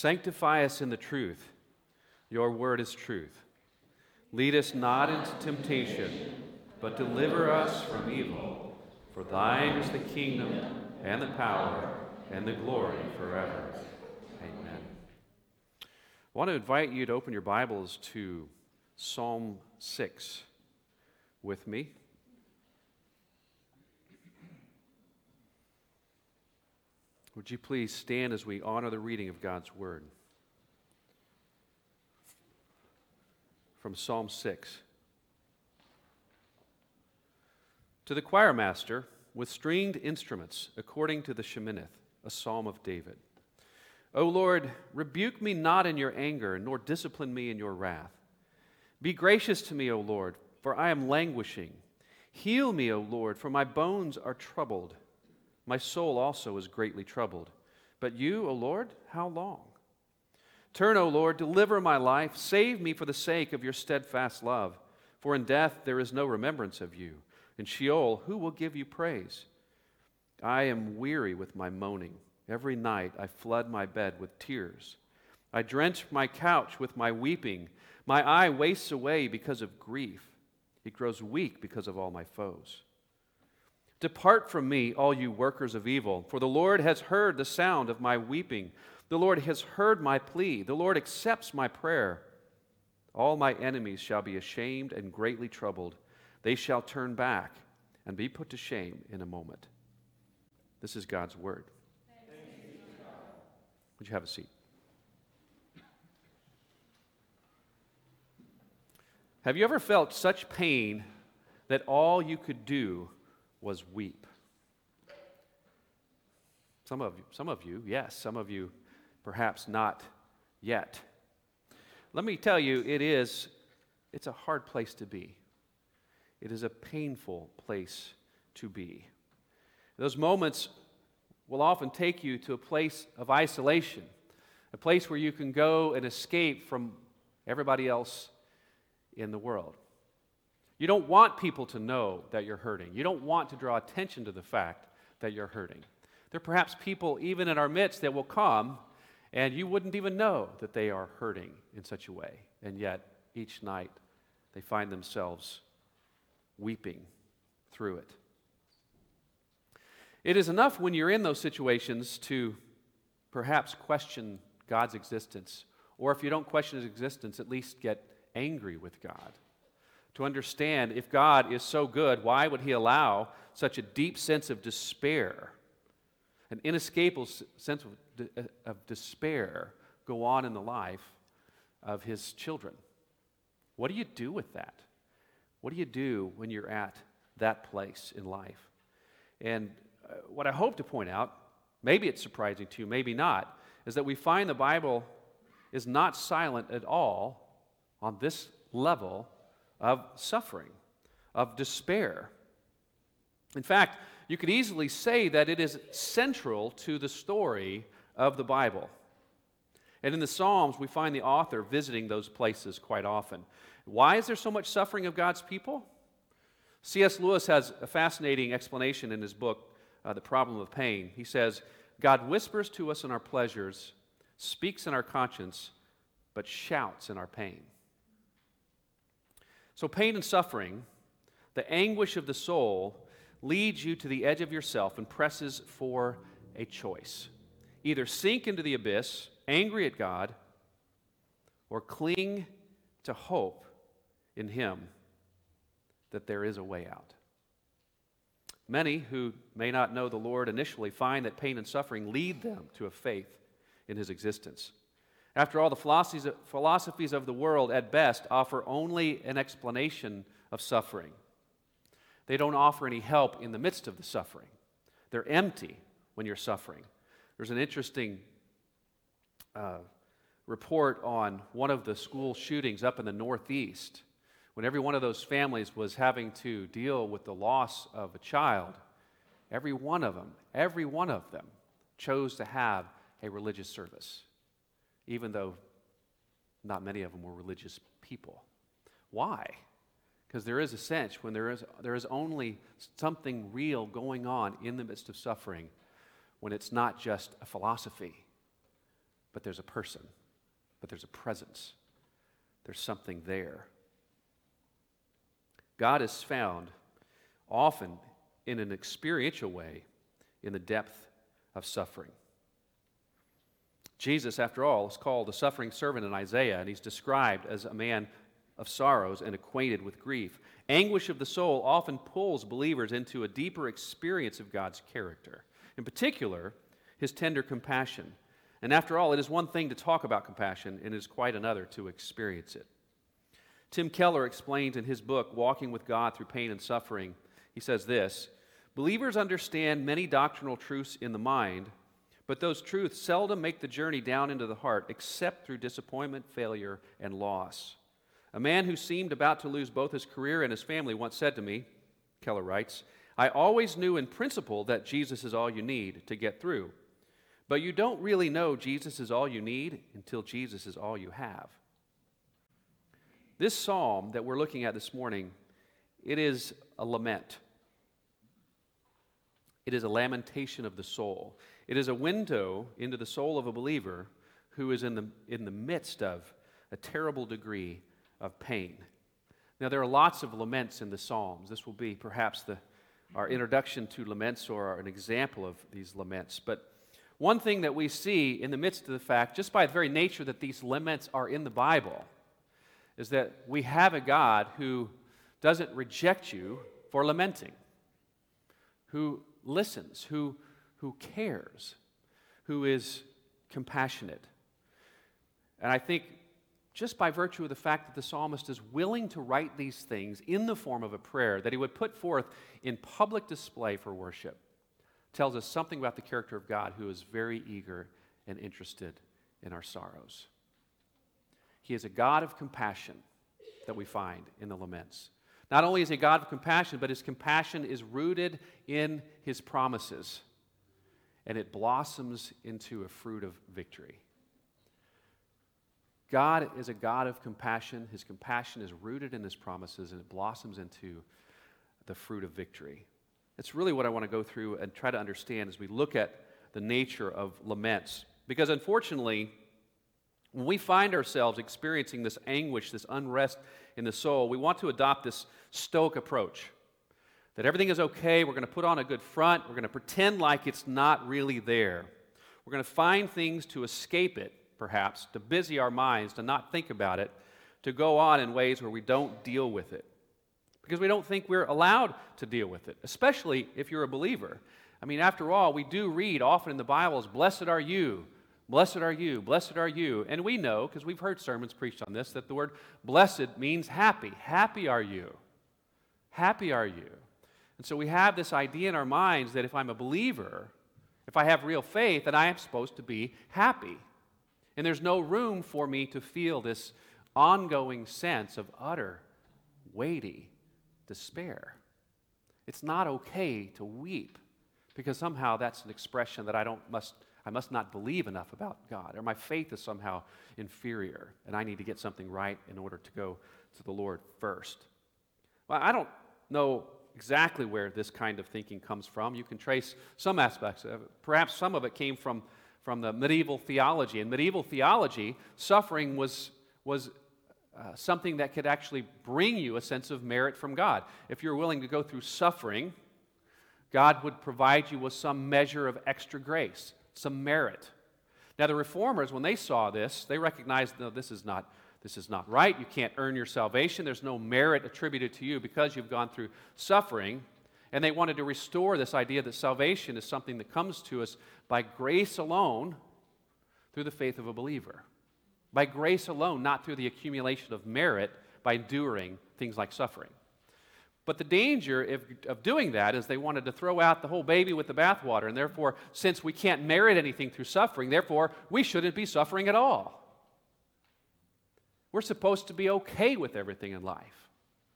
Sanctify us in the truth. Your word is truth. Lead us not into temptation, but deliver us from evil. For thine is the kingdom, and the power, and the glory forever. Amen. I want to invite you to open your Bibles to Psalm 6 with me. Would you please stand as we honor the reading of God's Word? From Psalm 6. To the choir master, with stringed instruments, according to the Sheminith, a psalm of David. O Lord, rebuke me not in your anger, nor discipline me in your wrath. Be gracious to me, O Lord, for I am languishing. Heal me, O Lord, for my bones are troubled. My soul also is greatly troubled. But you, O Lord, how long? Turn, O Lord, deliver my life. Save me for the sake of your steadfast love. For in death there is no remembrance of you. In Sheol, who will give you praise? I am weary with my moaning. Every night I flood my bed with tears. I drench my couch with my weeping. My eye wastes away because of grief. It grows weak because of all my foes. Depart from me, all you workers of evil, for the Lord has heard the sound of my weeping. The Lord has heard my plea. The Lord accepts my prayer. All my enemies shall be ashamed and greatly troubled. They shall turn back and be put to shame in a moment. This is God's word. Would you have a seat? Have you ever felt such pain that all you could do was weep? Some of you, yes. Some of you, perhaps not yet. Let me tell you, it's a hard place to be. It is a painful place to be. Those moments will often take you to a place of isolation, a place where you can go and escape from everybody else in the world. You don't want people to know that you're hurting. You don't want to draw attention to the fact that you're hurting. There are perhaps people even in our midst that will come and you wouldn't even know that they are hurting in such a way. And yet, each night, they find themselves weeping through it. It is enough when you're in those situations to perhaps question God's existence, or if you don't question His existence, at least get angry with God. To understand, if God is so good, why would He allow such a deep sense of despair, an inescapable sense of despair, go on in the life of His children? What do you do with that? What do you do when you're at that place in life? And what I hope to point out, maybe it's surprising to you, maybe not, is that we find the Bible is not silent at all on this level of suffering, of despair. In fact, you could easily say that it is central to the story of the Bible. And in the Psalms, we find the author visiting those places quite often. Why is there so much suffering of God's people? C.S. Lewis has a fascinating explanation in his book, The Problem of Pain. He says, God whispers to us in our pleasures, speaks in our conscience, but shouts in our pain. So pain and suffering, the anguish of the soul, leads you to the edge of yourself and presses for a choice. Either sink into the abyss, angry at God, or cling to hope in Him that there is a way out. Many who may not know the Lord initially find that pain and suffering lead them to a faith in His existence. After all, the philosophies of the world at best offer only an explanation of suffering. They don't offer any help in the midst of the suffering. They're empty when you're suffering. There's an interesting report on one of the school shootings up in the Northeast, when every one of those families was having to deal with the loss of a child. Every one of them chose to have a religious service, even though not many of them were religious people. Why? Because there is a sense when there is only something real going on in the midst of suffering, when it's not just a philosophy, but there's a person, but there's a presence. There's something there. God is found often in an experiential way in the depth of suffering. Jesus, after all, is called a suffering servant in Isaiah, and he's described as a man of sorrows and acquainted with grief. Anguish of the soul often pulls believers into a deeper experience of God's character, in particular, his tender compassion. And after all, it is one thing to talk about compassion, and it is quite another to experience it. Tim Keller explains in his book, Walking with God Through Pain and Suffering, he says this: believers understand many doctrinal truths in the mind, but those truths seldom make the journey down into the heart except through disappointment, failure, and loss. A man who seemed about to lose both his career and his family once said to me, Keller writes, "I always knew in principle that Jesus is all you need to get through, but you don't really know Jesus is all you need until Jesus is all you have." This psalm that we're looking at this morning, it is a lament. It is a lamentation of the soul. It is a window into the soul of a believer who is in the midst of a terrible degree of pain. Now, there are lots of laments in the Psalms. This will be perhaps our introduction to laments or an example of these laments. But one thing that we see in the midst of the fact, just by the very nature that these laments are in the Bible, is that we have a God who doesn't reject you for lamenting, who listens, who cares, who is compassionate. And I think just by virtue of the fact that the psalmist is willing to write these things in the form of a prayer that he would put forth in public display for worship, tells us something about the character of God, who is very eager and interested in our sorrows. He is a God of compassion that we find in the laments. Not only is he a God of compassion, but his compassion is rooted in his promises, and it blossoms into a fruit of victory. God is a God of compassion. His compassion is rooted in his promises, and it blossoms into the fruit of victory. It's really what I want to go through and try to understand as we look at the nature of laments. Because unfortunately, when we find ourselves experiencing this anguish, this unrest in the soul, we want to adopt this stoic approach. That everything is okay, we're going to put on a good front, we're going to pretend like it's not really there. We're going to find things to escape it, perhaps, to busy our minds, to not think about it, to go on in ways where we don't deal with it. Because we don't think we're allowed to deal with it, especially if you're a believer. I mean, after all, we do read often in the Bibles, "Blessed are you, blessed are you, blessed are you." And we know, because we've heard sermons preached on this, that the word blessed means happy. Happy are you. Happy are you. And so we have this idea in our minds that if I'm a believer, if I have real faith, then I am supposed to be happy. And there's no room for me to feel this ongoing sense of utter, weighty despair. It's not okay to weep, because somehow that's an expression that I must not believe enough about God, or my faith is somehow inferior, and I need to get something right in order to go to the Lord first. Well, I don't know exactly where this kind of thinking comes from. You can trace some aspects of it. Perhaps some of it came from the medieval theology. In medieval theology, suffering was something that could actually bring you a sense of merit from God. If you're willing to go through suffering, God would provide you with some measure of extra grace, some merit. Now, the Reformers, when they saw this, they recognized, no, this is not right. You can't earn your salvation. There's no merit attributed to you because you've gone through suffering. And they wanted to restore this idea that salvation is something that comes to us by grace alone through the faith of a believer. By grace alone, not through the accumulation of merit by enduring things like suffering. But the danger of doing that is they wanted to throw out the whole baby with the bathwater, and therefore, since we can't merit anything through suffering, therefore, we shouldn't be suffering at all. We're supposed to be okay with everything in life.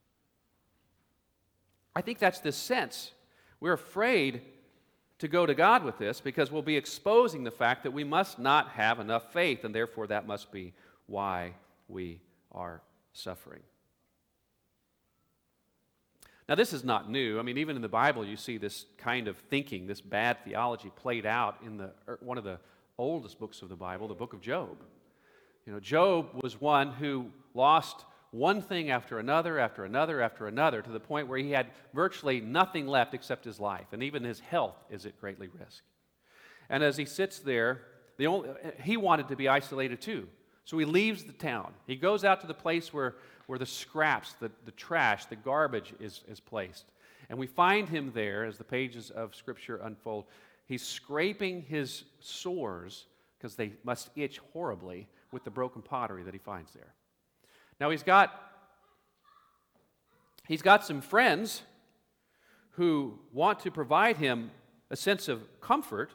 I think that's the sense. We're afraid to go to God with this because we'll be exposing the fact that we must not have enough faith, and therefore that must be why we are suffering. Now, this is not new. I mean, even in the Bible, you see this kind of thinking, this bad theology played out in one of the oldest books of the Bible, the book of Job. You know, Job was one who lost one thing after another, after another, after another, to the point where he had virtually nothing left except his life, and even his health is at greatly risk. And as he sits there, he wanted to be isolated too. So he leaves the town. He goes out to the place where the scraps, the trash, the garbage is placed. And we find him there as the pages of Scripture unfold. He's scraping his sores, because they must itch horribly, with the broken pottery that he finds there. Now he's got some friends who want to provide him a sense of comfort.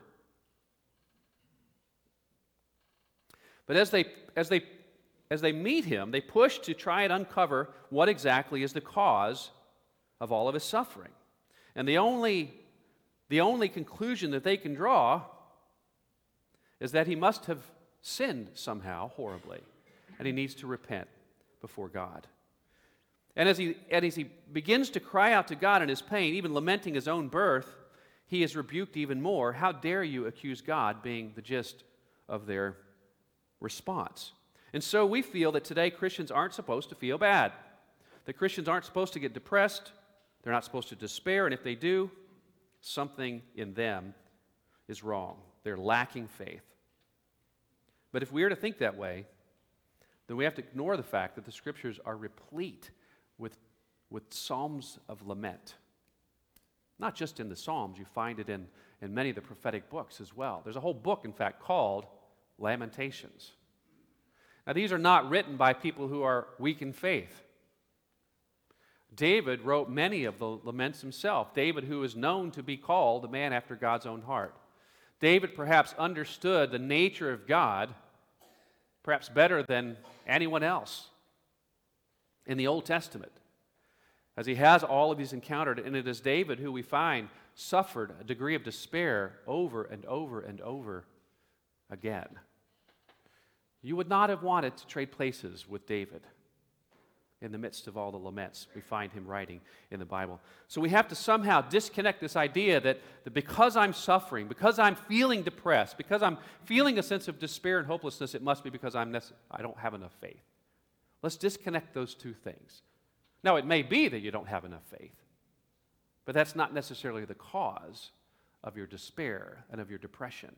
But as they meet him, they push to try and uncover what exactly is the cause of all of his suffering. And the only conclusion that they can draw is that he must have sinned somehow horribly, and he needs to repent before God. And as he begins to cry out to God in his pain, even lamenting his own birth, he is rebuked even more. How dare you accuse God, being the gist of their response. And so we feel that today Christians aren't supposed to feel bad. That Christians aren't supposed to get depressed. They're not supposed to despair. And if they do, something in them is wrong. They're lacking faith. But if we are to think that way, then we have to ignore the fact that the Scriptures are replete with psalms of lament. Not just in the Psalms, you find it in many of the prophetic books as well. There's a whole book, in fact, called Lamentations. Now, these are not written by people who are weak in faith. David wrote many of the laments himself. David, who is known to be called a man after God's own heart. David perhaps understood the nature of God perhaps better than anyone else in the Old Testament, as he has all of these encountered. And it is David who we find suffered a degree of despair over and over and over again. You would not have wanted to trade places with David in the midst of all the laments we find him writing in the Bible. So we have to somehow disconnect this idea that because I'm suffering, because I'm feeling depressed, because I'm feeling a sense of despair and hopelessness, it must be because I don't have enough faith. Let's disconnect those two things. Now, it may be that you don't have enough faith, but that's not necessarily the cause of your despair and of your depression.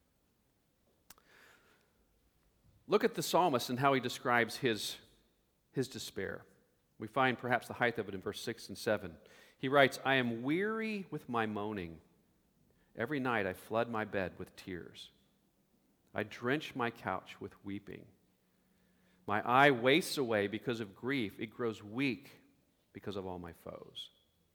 Look at the psalmist and how he describes his despair. We find perhaps the height of it in verse 6 and 7. He writes, I am weary with my moaning. Every night I flood my bed with tears. I drench my couch with weeping. My eye wastes away because of grief. It grows weak because of all my foes.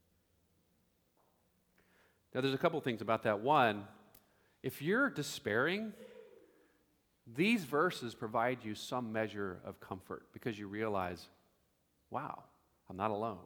Now, there's a couple things about that. One, if you're despairing, these verses provide you some measure of comfort because you realize, wow, I'm not alone.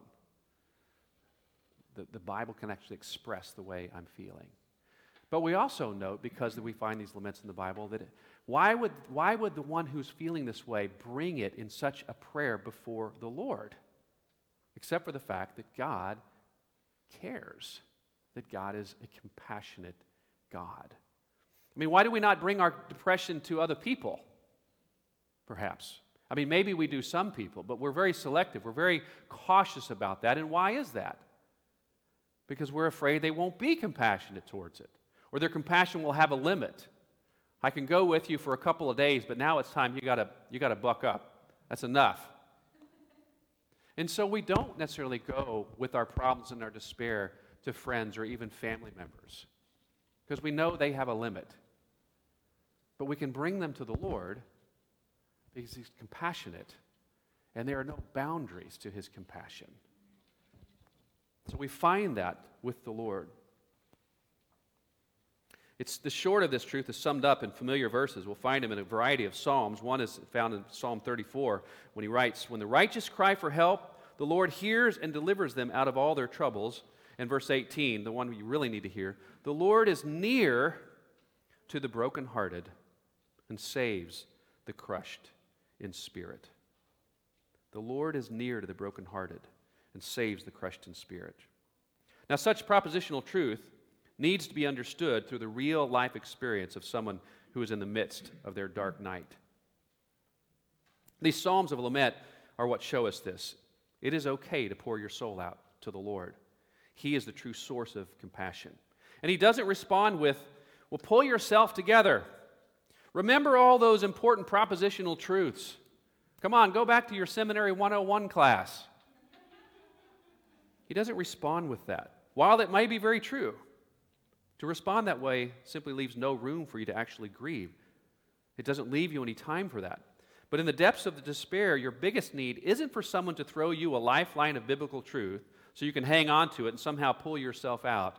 The Bible can actually express the way I'm feeling. But we also note, because we find these laments in the Bible, that why would the one who's feeling this way bring it in such a prayer before the Lord? Except for the fact that God cares, that God is a compassionate God. I mean, why do we not bring our depression to other people, perhaps? I mean, maybe we do some people, but we're very selective. We're very cautious about that. And why is that? Because we're afraid they won't be compassionate towards it, or their compassion will have a limit. I can go with you for a couple of days, but now it's time you gotta buck up. That's enough. And so we don't necessarily go with our problems and our despair to friends or even family members, because we know they have a limit. But we can bring them to the Lord because He's compassionate, and there are no boundaries to His compassion. So we find that with the Lord. It's the short of this truth is summed up in familiar verses. We'll find them in a variety of psalms. One is found in Psalm 34 when he writes, when the righteous cry for help, the Lord hears and delivers them out of all their troubles. And verse 18, the one you really need to hear, the Lord is near to the brokenhearted and saves the crushed in spirit. The Lord is near to the brokenhearted and saves the crushed in spirit. Now, such propositional truth needs to be understood through the real life experience of someone who is in the midst of their dark night. These Psalms of lament are what show us this. It is okay to pour your soul out to the Lord. He is the true source of compassion. And he doesn't respond with, well, pull yourself together. Remember all those important propositional truths. Come on, go back to your Seminary 101 class. He doesn't respond with that. While it may be very true, to respond that way simply leaves no room for you to actually grieve. It doesn't leave you any time for that. But in the depths of the despair, your biggest need isn't for someone to throw you a lifeline of biblical truth so you can hang on to it and somehow pull yourself out.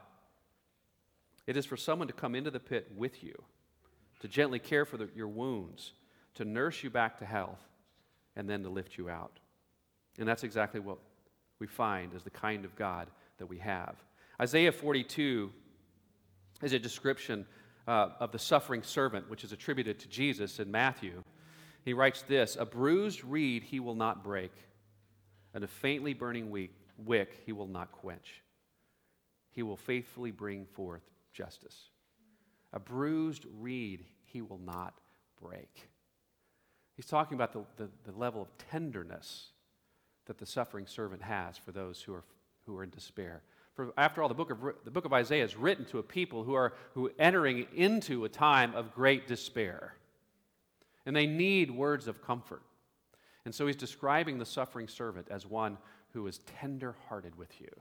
It is for someone to come into the pit with you, to gently care for your wounds, to nurse you back to health, and then to lift you out. And that's exactly what we find as the kind of God that we have. Isaiah 42 is a description of the suffering servant, which is attributed to Jesus in Matthew. He writes this, "A bruised reed he will not break, and a faintly burning wick he will not quench. He will faithfully bring forth justice." A bruised reed he will not break. He's talking about the level of tenderness that the suffering servant has for those who are in despair. For after all, the book of Isaiah is written to a people who are entering into a time of great despair. And they need words of comfort. And so he's describing the suffering servant as one who is tender-hearted with you.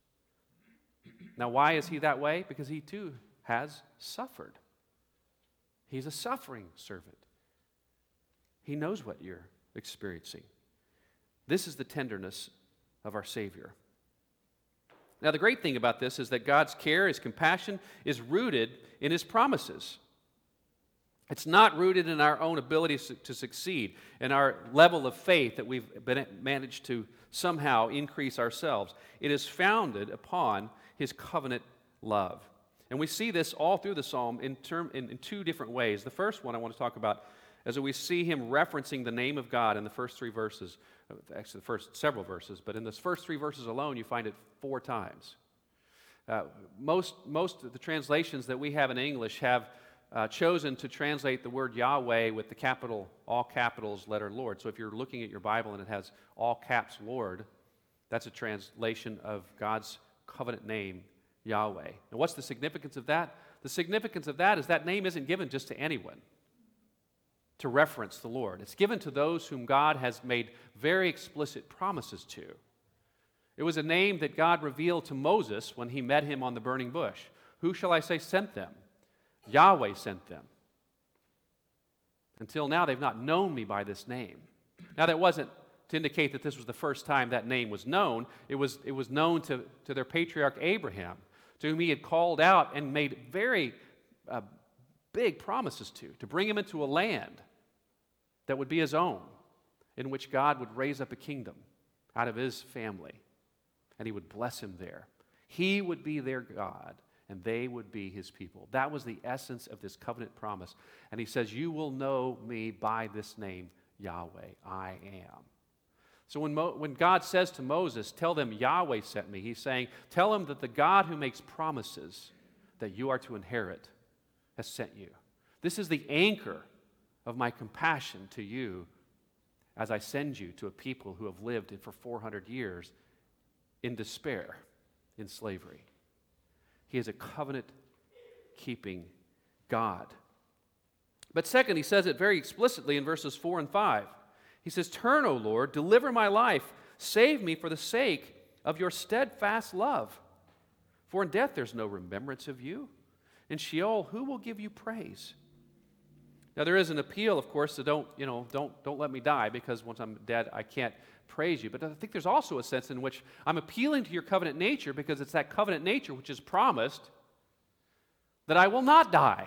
Now, why is he that way? Because he too has suffered. He's a suffering servant. He knows what you're experiencing. This is the tenderness of our Savior. Now, the great thing about this is that God's care, His compassion, is rooted in His promises. It's not rooted in our own ability to succeed, in our level of faith that we've managed to somehow increase ourselves. It is founded upon His covenant love. And we see this all through the psalm in two different ways. The first one I want to talk about is that we see him referencing the name of God in the first three verses, actually the first several verses, but in the first three verses alone you find it 4 times. Most of the translations that we have in English have chosen to translate the word Yahweh with the capital, all capitals letter Lord. So if you're looking at your Bible and it has all caps Lord, that's a translation of God's covenant name, Yahweh. And what's the significance of that? The significance of that is that name isn't given just to anyone to reference the Lord. It's given to those whom God has made very explicit promises to. It was a name that God revealed to Moses when he met him on the burning bush. Who shall I say sent them? Yahweh sent them. Until now, they've not known me by this name. Now, that wasn't to indicate that this was the first time that name was known. It was known to their patriarch Abraham, to whom he had called out and made very big promises to bring him into a land that would be his own, in which God would raise up a kingdom out of his family, and he would bless him there. He would be their God, and they would be his people. That was the essence of this covenant promise. And he says, you will know me by this name, Yahweh, I am. So when God says to Moses, tell them Yahweh sent me, he's saying, tell them that the God who makes promises that you are to inherit has sent you. This is the anchor of my compassion to you as I send you to a people who have lived for 400 years in despair, in slavery. He is a covenant-keeping God. But second, he says it very explicitly in verses 4 and 5. He says, turn, O Lord, deliver my life. Save me for the sake of your steadfast love. For in death there's no remembrance of you. In Sheol, who will give you praise? Now, there is an appeal, of course, to don't let me die, because once I'm dead, I can't praise you. But I think there's also a sense in which I'm appealing to your covenant nature, because it's that covenant nature which is promised that I will not die.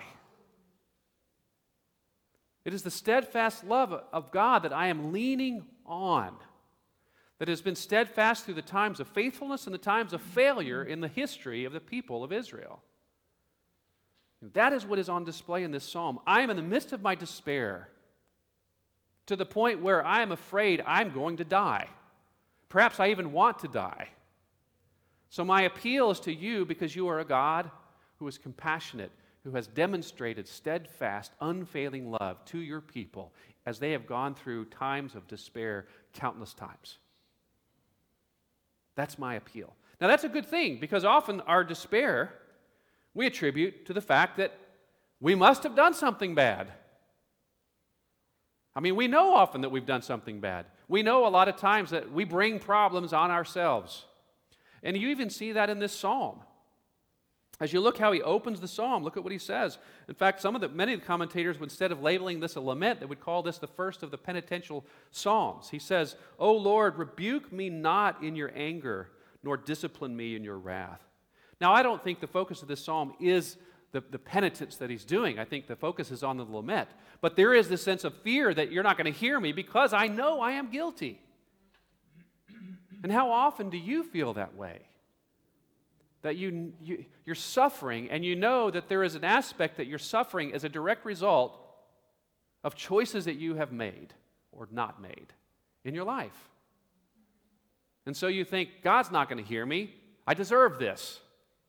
It is the steadfast love of God that I am leaning on, that has been steadfast through the times of faithfulness and the times of failure in the history of the people of Israel. That is what is on display in this psalm. I am in the midst of my despair, to the point where I am afraid I'm going to die. Perhaps I even want to die. So my appeal is to you, because you are a God who is compassionate, who has demonstrated steadfast, unfailing love to your people as they have gone through times of despair countless times. That's my appeal. Now, that's a good thing, because often our despair we attribute to the fact that we must have done something bad. I mean, we know often that we've done something bad. We know a lot of times that we bring problems on ourselves. And you even see that in this psalm. As you look how he opens the psalm, look at what he says. In fact, many of the commentators, instead of labeling this a lament, they would call this the first of the penitential psalms. He says, "O Lord, rebuke me not in your anger, nor discipline me in your wrath." Now, I don't think the focus of this psalm is the penitence that he's doing. I think the focus is on the lament. But there is this sense of fear that you're not going to hear me because I know I am guilty. And how often do you feel that way? That you're suffering, and you know that there is an aspect that you're suffering as a direct result of choices that you have made or not made in your life. And so you think, God's not going to hear me. I deserve this.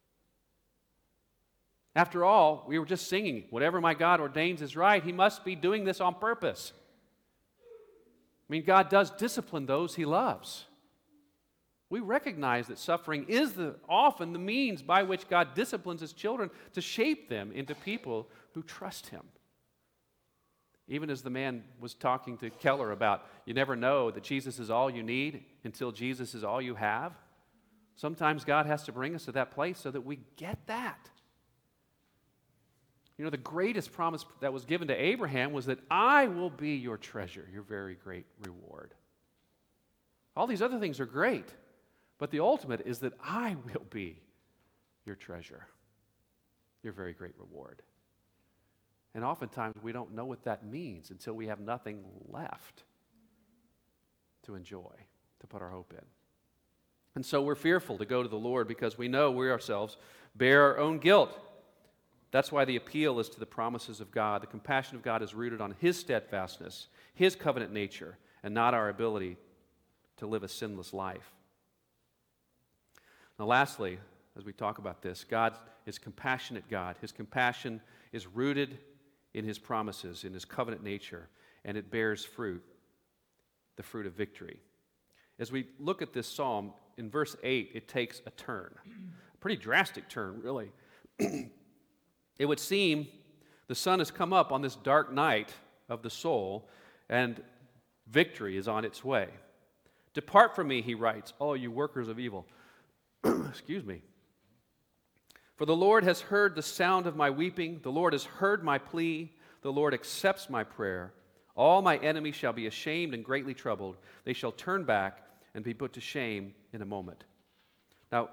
After all, we were just singing, whatever my God ordains is right. He must be doing this on purpose. I mean, God does discipline those he loves. We recognize that suffering is often the means by which God disciplines his children to shape them into people who trust him. Even as the man was talking to Keller about, you never know that Jesus is all you need until Jesus is all you have. Sometimes God has to bring us to that place so that we get that. You know, the greatest promise that was given to Abraham was that I will be your treasure, your very great reward. All these other things are great, but the ultimate is that I will be your treasure, your very great reward. And oftentimes we don't know what that means until we have nothing left to enjoy, to put our hope in. And so we're fearful to go to the Lord because we know we ourselves bear our own guilt. That's why the appeal is to the promises of God. The compassion of God is rooted on his steadfastness, his covenant nature, and not our ability to live a sinless life. Now, lastly, as we talk about this, God is compassionate God. His compassion is rooted in his promises, in his covenant nature, and it bears fruit, the fruit of victory. As we look at this psalm, in verse 8, it takes a turn, a pretty drastic turn, really. It would seem the sun has come up on this dark night of the soul, and victory is on its way. "Depart from me," he writes, "all you workers of evil." Excuse me. "For the Lord has heard the sound of my weeping. The Lord has heard my plea. The Lord accepts my prayer. All my enemies shall be ashamed and greatly troubled. They shall turn back and be put to shame in a moment." Now,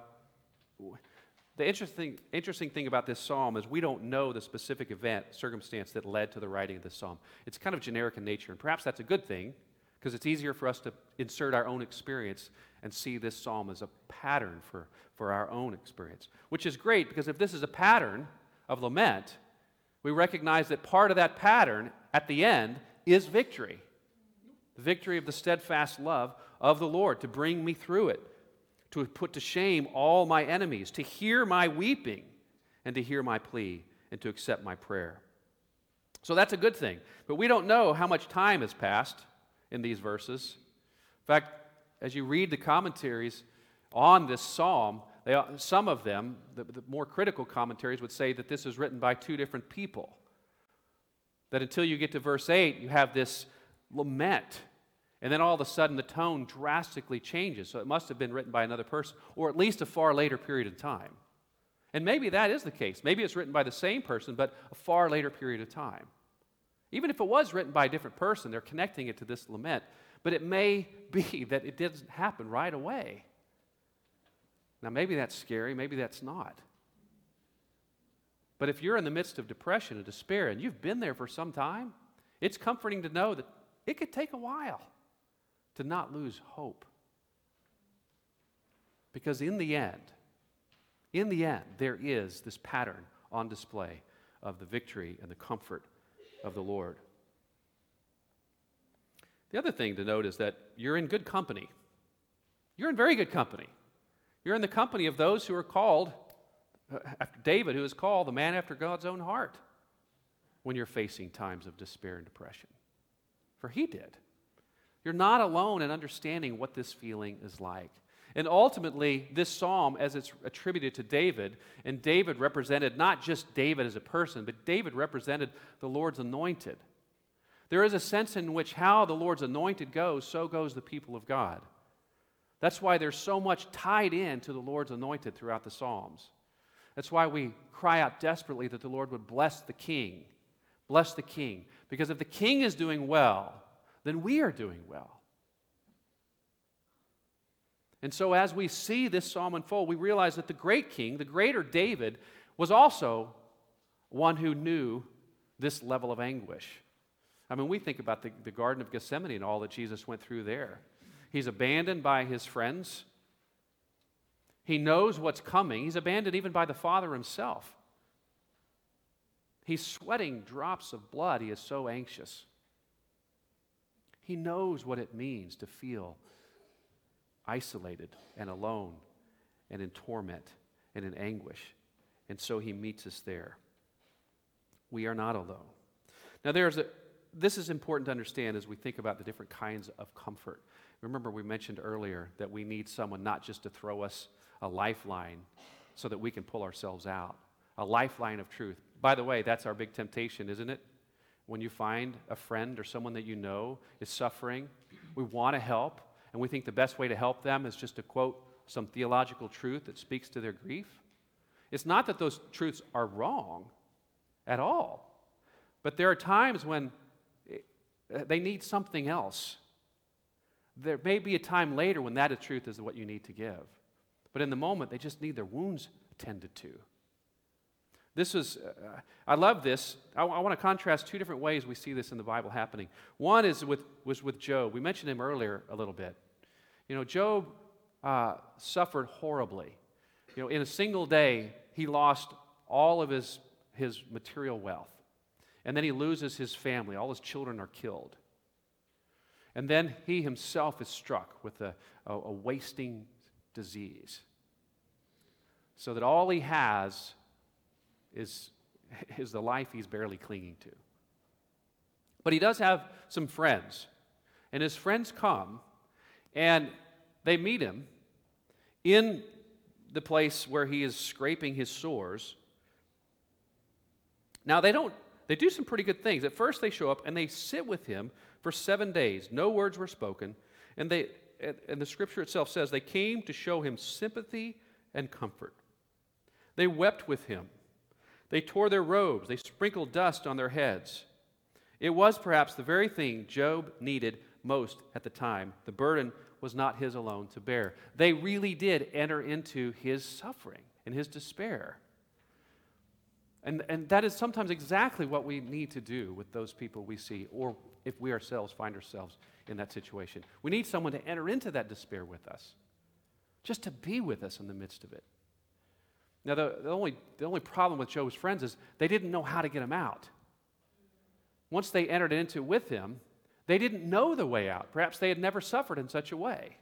the interesting thing about this psalm is we don't know the specific event, circumstance that led to the writing of this psalm. It's kind of generic in nature, and perhaps that's a good thing, because it's easier for us to insert our own experience and see this psalm as a pattern for our own experience, which is great, because if this is a pattern of lament, we recognize that part of that pattern at the end is victory. The victory of the steadfast love of the Lord to bring me through it, to put to shame all my enemies, to hear my weeping, and to hear my plea, and to accept my prayer. So that's a good thing. But we don't know how much time has passed in these verses. In fact, as you read the commentaries on this psalm, some of them, the more critical commentaries, would say that this is written by two different people. That until you get to verse 8, you have this lament. And then all of a sudden the tone drastically changes. So it must have been written by another person, or at least a far later period of time. And maybe that is the case. Maybe it's written by the same person, but a far later period of time. Even if it was written by a different person, they're connecting it to this lament. But it may be that it didn't happen right away. Now, maybe that's scary, maybe that's not. But if you're in the midst of depression and despair, and you've been there for some time, it's comforting to know that it could take a while to not lose hope. Because in the end, there is this pattern on display of the victory and the comfort of the Lord. The other thing to note is that you're in good company. You're in very good company. You're in the company of those who are called after David, who is called the man after God's own heart, when you're facing times of despair and depression. For he did. You're not alone in understanding what this feeling is like. And ultimately, this psalm, as it's attributed to David, and David represented not just David as a person, but David represented the Lord's anointed. There is a sense in which how the Lord's anointed goes, so goes the people of God. That's why there's so much tied in to the Lord's anointed throughout the Psalms. That's why we cry out desperately that the Lord would bless the king. Bless the king. Because if the king is doing well, then we are doing well. And so as we see this psalm unfold, we realize that the great king, the greater David, was also one who knew this level of anguish. I mean, we think about the Garden of Gethsemane and all that Jesus went through there. He's abandoned by his friends. He knows what's coming. He's abandoned even by the Father himself. He's sweating drops of blood. He is so anxious. He knows what it means to feel isolated and alone and in torment and in anguish. And so he meets us there. We are not alone. Now this is important to understand as we think about the different kinds of comfort. Remember, we mentioned earlier that we need someone not just to throw us a lifeline so that we can pull ourselves out. A lifeline of truth. By the way, that's our big temptation, isn't it? When you find a friend or someone that you know is suffering, we want to help, and we think the best way to help them is just to quote some theological truth that speaks to their grief. It's not that those truths are wrong at all, but there are times when they need something else. There may be a time later when that truth is what you need to give. But in the moment, they just need their wounds attended to. I love this. I want to contrast two different ways we see this in the Bible happening. One was with Job. We mentioned him earlier a little bit. You know, Job suffered horribly. You know, in a single day, he lost all of his material wealth. And then he loses his family. All his children are killed. And then he himself is struck with a wasting disease. So that all he has is the life he's barely clinging to. But he does have some friends. And his friends come, and they meet him in the place where he is scraping his sores. Now, they do some pretty good things. At first, they show up, and they sit with him for 7 days. No words were spoken. And the scripture itself says they came to show him sympathy and comfort. They wept with him. They tore their robes. They sprinkled dust on their heads. It was perhaps the very thing Job needed most at the time. The burden was not his alone to bear. They really did enter into his suffering and his despair. And that is sometimes exactly what we need to do with those people we see, or if we ourselves find ourselves in that situation. We need someone to enter into that despair with us, just to be with us in the midst of it. Now, the only problem with Job's friends is they didn't know how to get him out. Once they entered into it with him, they didn't know the way out. Perhaps they had never suffered in such a way.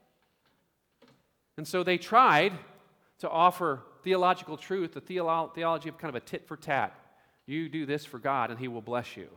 And so they tried to offer theological truth, the theology of kind of a tit for tat. You do this for God and he will bless you.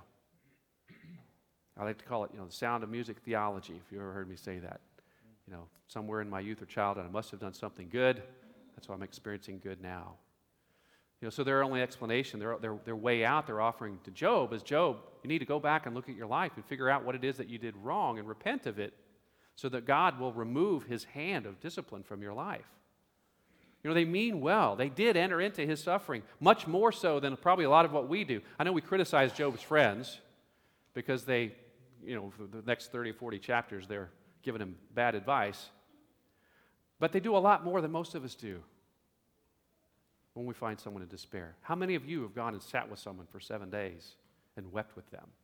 I like to call it, the Sound of Music theology, if you ever heard me say that. Somewhere in my youth or childhood, I must have done something good. That's why I'm experiencing good now. So their only explanation, their way out they're offering to Job is, Job, you need to go back and look at your life and figure out what it is that you did wrong and repent of it so that God will remove his hand of discipline from your life. They mean well. They did enter into his suffering, much more so than probably a lot of what we do. I know we criticize Job's friends because they, for the next 30 or 40 chapters, they're giving him bad advice. But they do a lot more than most of us do when we find someone in despair. How many of you have gone and sat with someone for 7 days and wept with them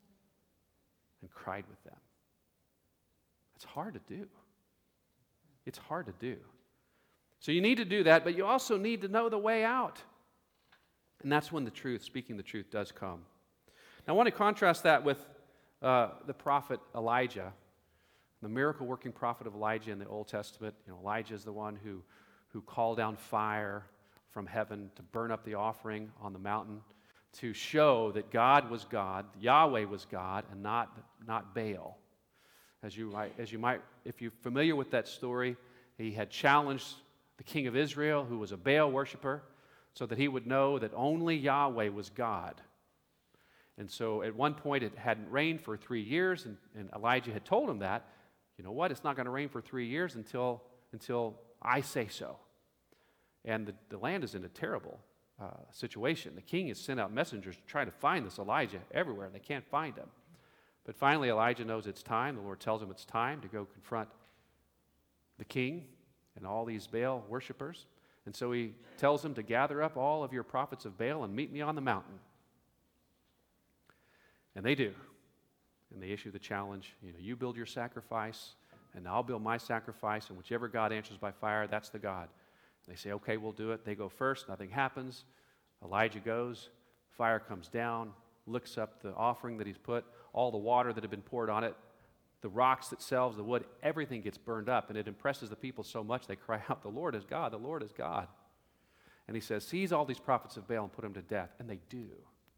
and cried with them? It's hard to do. It's hard to do. So you need to do that, but you also need to know the way out. And that's when speaking the truth does come. Now I want to contrast that with the prophet Elijah, the miracle-working prophet of Elijah in the Old Testament. Elijah is the one who called down fire from heaven to burn up the offering on the mountain to show that God was God, Yahweh was God, and not Baal. As you might, if you're familiar with that story, he had challenged the king of Israel, who was a Baal worshiper, so that he would know that only Yahweh was God. And so at one point it hadn't rained for 3 years, and Elijah had told him that, you know what, it's not going to rain for 3 years until I say so. And the land is in a terrible situation. The king has sent out messengers to try to find this Elijah everywhere, and they can't find him. But finally Elijah knows it's time. The Lord tells him it's time to go confront the king and all these Baal worshipers. And so he tells them to gather up all of your prophets of Baal and meet me on the mountain. And they do. And they issue the challenge, you build your sacrifice, and I'll build my sacrifice, and whichever God answers by fire, that's the God. And they say, okay, we'll do it. They go first, nothing happens. Elijah goes, fire comes down, looks up the offering that he's put, all the water that had been poured on it, the rocks themselves, the wood, everything gets burned up, and it impresses the people so much they cry out, the Lord is God, the Lord is God. And he says, seize all these prophets of Baal and put them to death. And they do.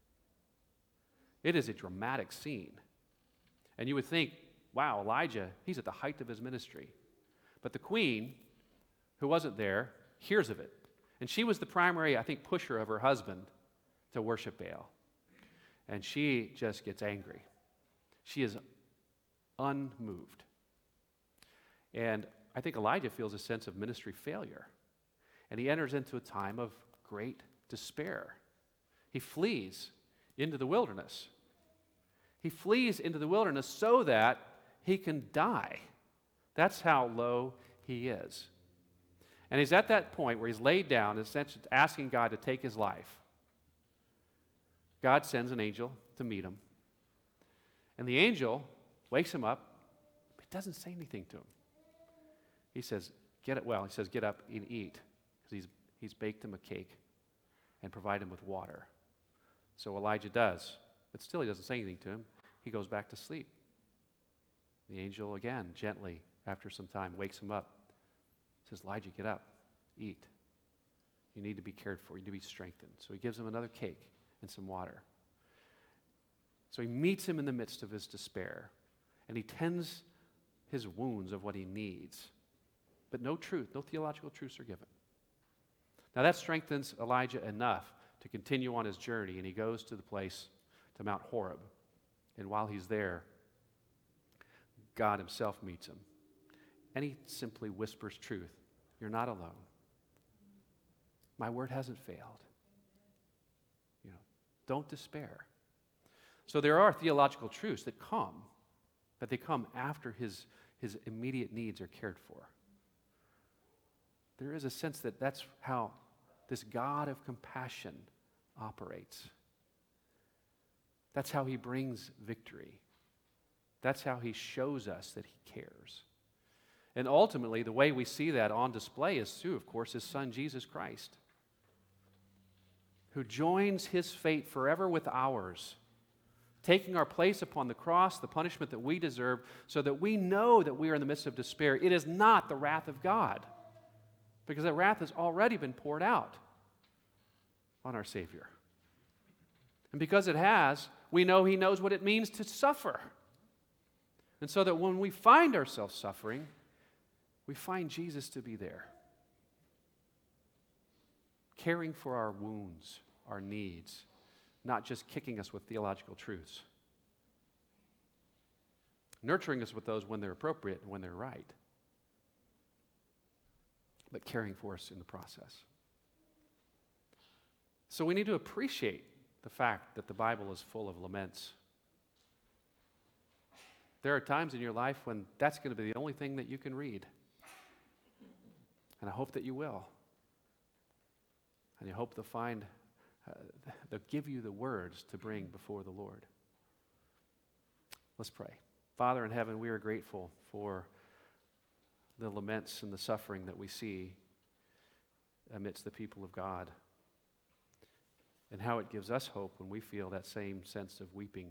It is a dramatic scene. And you would think, wow, Elijah, he's at the height of his ministry. But the queen, who wasn't there, hears of it. And she was the primary, I think, pusher of her husband to worship Baal. And she just gets angry. She is unmoved. And I think Elijah feels a sense of ministry failure. And he enters into a time of great despair. He flees into the wilderness. He flees into the wilderness so that he can die. That's how low he is. And he's at that point where he's laid down, essentially asking God to take his life. God sends an angel to meet him. And the angel wakes him up, but doesn't say anything to him. He says, get up and eat, because he's baked him a cake and provide him with water. So Elijah does, but still he doesn't say anything to him. He goes back to sleep. The angel again, gently, after some time, wakes him up. Says, Elijah, get up, eat. You need to be cared for. You need to be strengthened. So he gives him another cake and some water. So he meets him in the midst of his despair, and he tends his wounds of what he needs. But no theological truths are given. Now that strengthens Elijah enough to continue on his journey, and he goes to the place, to Mount Horeb. And while he's there, God himself meets him. And he simply whispers truth. You're not alone. My word hasn't failed. Don't despair. So there are theological truths that come, but they come after his immediate needs are cared for. There is a sense that that's how this God of compassion operates. That's how he brings victory. That's how he shows us that he cares. And ultimately, the way we see that on display is through, of course, his son, Jesus Christ, who joins his fate forever with ours, taking our place upon the cross, the punishment that we deserve, so that we know that we are in the midst of despair. It is not the wrath of God, because that wrath has already been poured out on our Savior. And because it has, we know he knows what it means to suffer. And so that when we find ourselves suffering, we find Jesus to be there, caring for our wounds, our needs, not just kicking us with theological truths, nurturing us with those when they're appropriate and when they're right, but caring for us in the process. So we need to appreciate the fact that the Bible is full of laments. There are times in your life when that's going to be the only thing that you can read. And I hope that you will. And I hope they'll give you the words to bring before the Lord. Let's pray. Father in heaven, we are grateful for the laments and the suffering that we see amidst the people of God, and how it gives us hope when we feel that same sense of weeping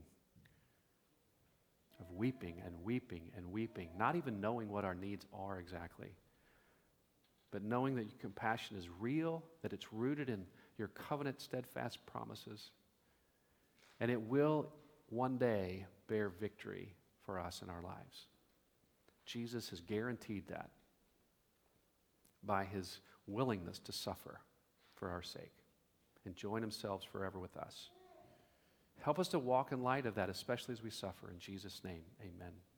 and weeping, not even knowing what our needs are exactly. but knowing that your compassion is real, that it's rooted in your covenant steadfast promises, and it will one day bear victory for us in our lives. Jesus has guaranteed that by his willingness to suffer for our sake and join himself forever with us. Help us to walk in light of that, especially as we suffer. In Jesus' name, amen.